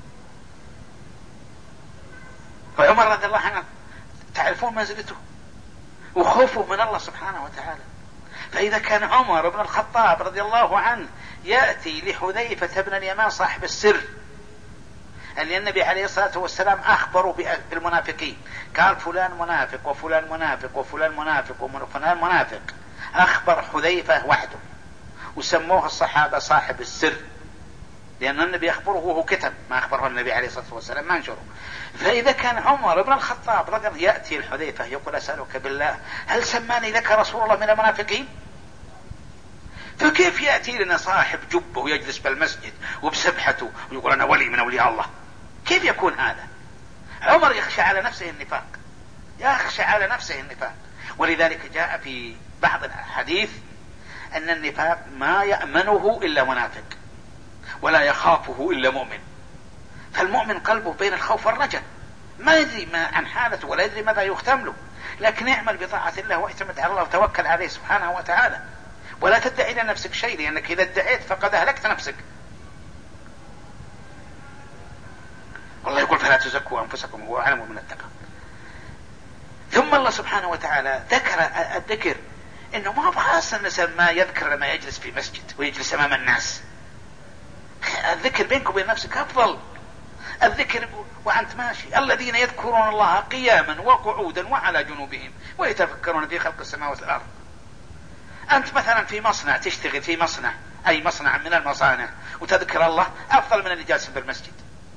وعمر رضي الله عنه تعرفون منزلته وخوفه من الله سبحانه وتعالى. فإذا كان عمر بن الخطاب رضي الله عنه يأتي لحذيفة بن اليمان صاحب السر اللي النبي عليه الصلاة والسلام أخبروا بالمنافقين، قال فلان منافق وفلان منافق وفلان منافق وفلان منافق، أخبر حذيفة وحده وسموه الصحابة صاحب السر، لأن النبي أخبره وهو كتب ما أخبره النبي عليه الصلاة والسلام ما انشره. فإذا كان عمر بن الخطاب رضي الله يأتي الحذيفة يقول أسألك بالله هل سماني لك رسول الله من المنافقين؟ فكيف يأتي لنا صاحب جبه ويجلس بالمسجد وبسبحته ويقول أنا ولي من أولياء الله؟ كيف يكون هذا؟ عمر يخشى على نفسه النفاق، يخشى على نفسه النفاق. ولذلك جاء في بعض الحديث أن النفاق ما يأمنه إلا منافق ولا يخافه إلا مؤمن. فالمؤمن قلبه بين الخوف والرجاء، ما يدري ما عن حالته ولا يدري ماذا يختم له، لكن يعمل بطاعة الله واعتمد على الله وتوكل عليه سبحانه وتعالى، ولا تدعي لنفسك شيء، لأنك إذا ادعيت فقد أهلكت نفسك. والله يقول فلا تزكوا أنفسكم هو أعلم بمن اتقى. ثم الله سبحانه وتعالى ذكر الذكر إنه ما خاص الإنسان ما يذكر لما يجلس في مسجد ويجلس أمام الناس. الذكر بينك وبين نفسك أفضل. الذكر وأنت ماشي، الذين يذكرون الله قياما وقعودا وعلى جنوبهم ويتفكرون في خلق السماوات والأرض. أنت مثلا في مصنع، تشتغل في مصنع أي مصنع من المصانع وتذكر الله أفضل من اللي جالس بالمسجد،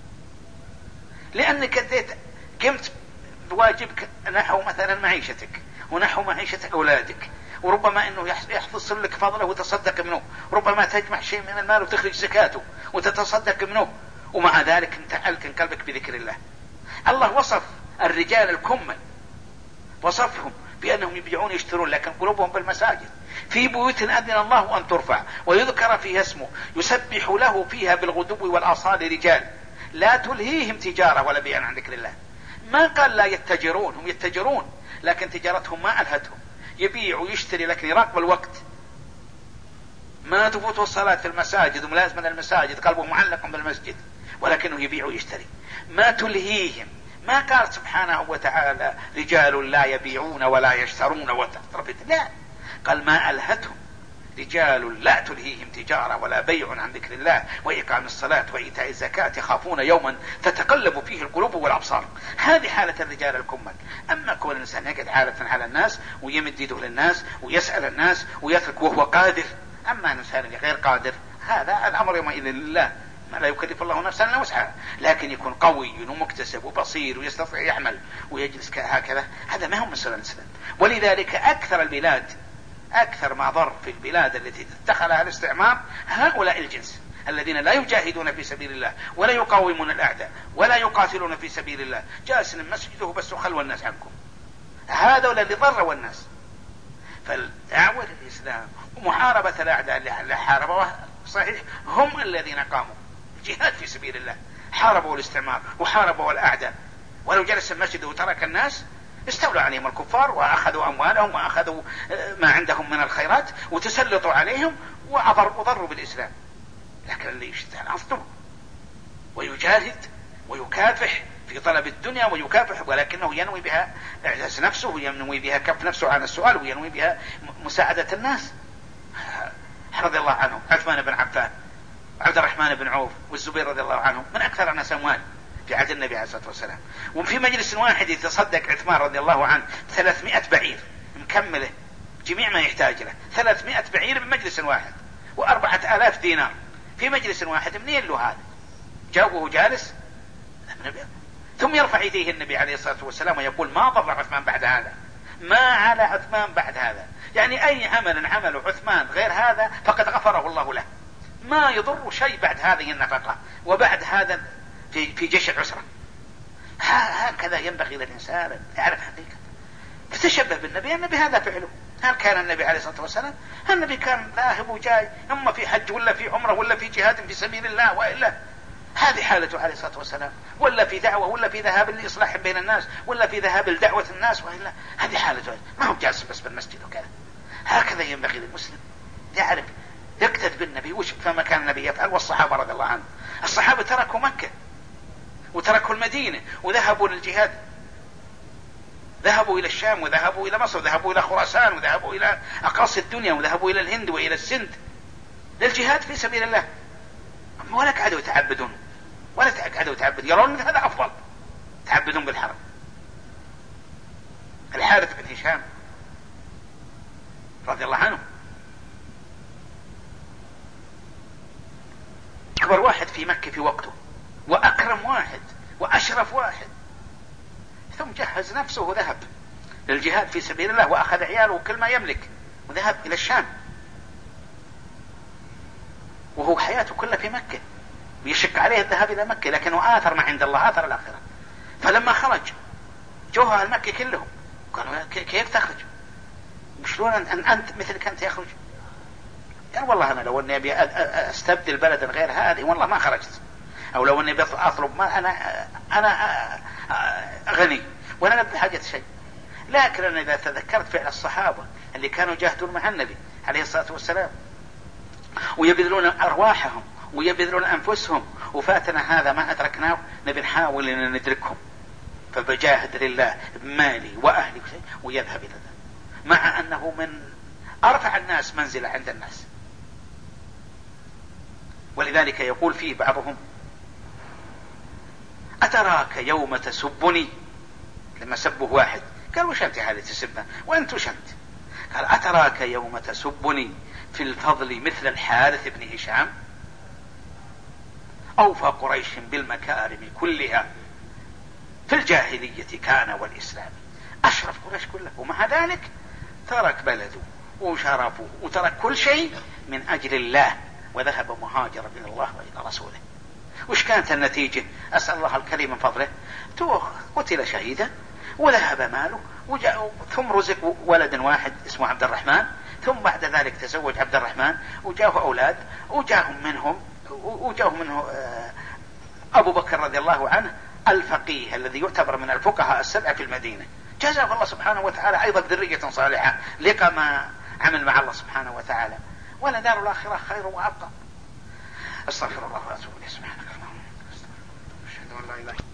لأنك أديت قمت بواجبك نحو مثلا معيشتك ونحو معيشة أولادك، وربما أنه يحصل لك فضله وتصدق منه، ربما تجمع شيء من المال وتخرج زكاته وتتصدق منه، ومع ذلك انت ألكن قلبك بذكر الله. الله وصف الرجال الكمل، وصفهم بأنهم يبيعون يشترون لكن قلوبهم بالمساجد، في بيوت أذن الله أن ترفع ويذكر فيها اسمه يسبح له فيها بالغدو والآصال رجال لا تلهيهم تجارة ولا بيع عن ذكر الله. ما قال لا يتجرون، هم يتجرون لكن تجارتهم ما ألهتهم، يبيع ويشتري لكن يراقب الوقت، ما تفوته الصلاة في المساجد وملازم المساجد قلبه معلق بالمسجد ولكنه يبيع ويشتري. ما تلهيهم، ما قال سبحانه وتعالى رجال لا يبيعون ولا يشترون وتحترفت، لا، قال ما ألهتهم، رجال لا تلهيهم تجارة ولا بيع عن ذكر الله وإقام الصلاة وإيتاء الزكاة يخافون يوما تتقلب فيه القلوب والأبصار. هذه حالة الرجال الكمل. أما كون الإنسان يقعد حالة على الناس ويمد يده للناس ويسأل الناس ويترك وهو قادر، أما الإنسان غير قادر هذا الأمر يومئذ لله، ما لا يكلف الله نفسا إلا وسعها، لكن يكون قوي ومكتسب وبصير ويستطيع يعمل ويجلس هكذا، هذا ما هو من سنن الإسلام. ولذلك أكثر البلاد، أكثر ما ضر في البلاد التي تدخلها الاستعمار هؤلاء الجنس الذين لا يجاهدون في سبيل الله ولا يقاومون الأعداء ولا يقاتلون في سبيل الله، جالس مسجده بس وخلوا الناس عنكم، هذا الذي ضروا الناس. فالدعوة للإسلام ومحاربة الأعداء اللي حاربوا صحيح هم الذين قاموا الجهاد في سبيل الله، حاربوا الاستعمار وحاربوا الأعداء، ولو جلس المسجد وترك الناس استولوا عليهم الكفار وأخذوا أموالهم وأخذوا ما عندهم من الخيرات وتسلطوا عليهم وأضروا بالإسلام. لكن اللي يشتغل أفضل ويجاهد ويكافح في طلب الدنيا ويكافح، ولكنه ينوي بها إعزاز نفسه، وينوي بها كف نفسه عن السؤال، وينوي بها مساعدة الناس. رضي الله عنه عثمان بن عفان، عبد الرحمن بن عوف، والزبير رضي الله عنه من أكثر الناس أموال في عهد النبي عليه الصلاة والسلام. وفي مجلس واحد يتصدق عثمان رضي الله عنه ثلاثمائة بعير مكمله جميع ما يحتاج له، ثلاثمائة بعير من مجلس واحد، وأربعة آلاف دينار في مجلس واحد. منين له هذا؟ جاوبه جالس، ثم يرفع يديه النبي عليه الصلاة والسلام ويقول ما ضر عثمان بعد هذا، ما على عثمان بعد هذا. يعني أي عمل عمله عثمان غير هذا فقد غفره الله له، ما يضر شيء بعد هذه النفقة وبعد هذا في في جيش العسرة. هكذا ينبغي للإنسان أن يعرف حقيقة، فتشبه بالنبي. النبي هذا فعله. هل كان النبي عليه الصلاة والسلام؟ النبي كان ذاهب وجاي، إما في حج ولا في عمره ولا في جهاد في سبيل الله، وإلا هذه حالته عليه الصلاة والسلام، ولا في دعوة، ولا في ذهاب لإصلاح بين الناس، ولا في ذهاب لدعوة الناس، وإلا هذه حالته. ما هو جالس بس بالمسجد وكذا. هكذا ينبغي للمسلم يعرف يقتد بالنبي وش فما كان النبي يفعل. والصحابة رضي الله عنهم، الصحابة تركوا مكة وتركوا المدينة وذهبوا للجهاد، ذهبوا إلى الشام وذهبوا إلى مصر وذهبوا إلى خراسان وذهبوا إلى أقاصي الدنيا وذهبوا إلى الهند وإلى السند للجهاد في سبيل الله. ولا قعدوا يتعبدون، ولا قعدوا يتعبدون، يرون من هذا أفضل، تعبدون بالحرم. الحارث بن هشام رضي الله عنه أكبر واحد في مكة في وقته، وأكرم واحد وأشرف واحد، ثم جهز نفسه وذهب للجهاد في سبيل الله، وأخذ عياله وكل ما يملك وذهب إلى الشام، وهو حياته كلها في مكة، ويشق عليه الذهاب إلى مكة، لكنه آثر ما عند الله، آثر الآخرة. فلما خرج جوها المكة كلهم قالوا كيف تخرج؟ شلون أن أنت مثلك أنت يخرج؟ قال والله أنا لو أني أبي أستبدل بلدا غير هذه والله ما خرجت، أو لو أني أطلب ما أنا أنا غني وأنا بحاجة شيء. لكن أنا إذا تذكرت فعل الصحابة اللي كانوا يجاهدون مع النبي عليه الصلاة والسلام ويبذلون أرواحهم ويبذلون أنفسهم، وفاتنا هذا ما أدركناه، نبي نحاول أن ندركهم، فبجاهد لله بمالي وأهلي ويذهب إلى ذلك، مع أنه من أرفع الناس منزلة عند الناس. ولذلك يقول فيه بعضهم أتراك يوم تسبني، لما سبه واحد قال وش أنت هذه تسبه وأنت وش أنت؟ قال أتراك يوم تسبني في الفضل مثل الحارث بن هشام، أوفى قريش بالمكارم كلها في الجاهلية كان والإسلام. أشرف قريش كله، ومع ذلك ترك بلده وشرفه وترك كل شيء من أجل الله، وذهب مهاجرا إلى الله وإلى رسوله. وش كانت النتيجة؟ أسأل الله الكريم من فضله، قتل شهيدا وذهب ماله، وجاء ثم رزق ولد واحد اسمه عبد الرحمن، ثم بعد ذلك تزوج عبد الرحمن وجاءه أولاد، وجاءهم منهم وجاءهم منه أبو بكر رضي الله عنه الفقيه الذي يعتبر من الفقهاء السبعة في المدينة، جزاه الله سبحانه وتعالى أيضا ذرية صالحة لقى ما عمل مع الله سبحانه وتعالى. ولا دار الآخرة خير وأبقى. استغفر الله وأتوب إليه. سبحانك اللهم وبحمدك، أشهد أن لا إله إلا أنت.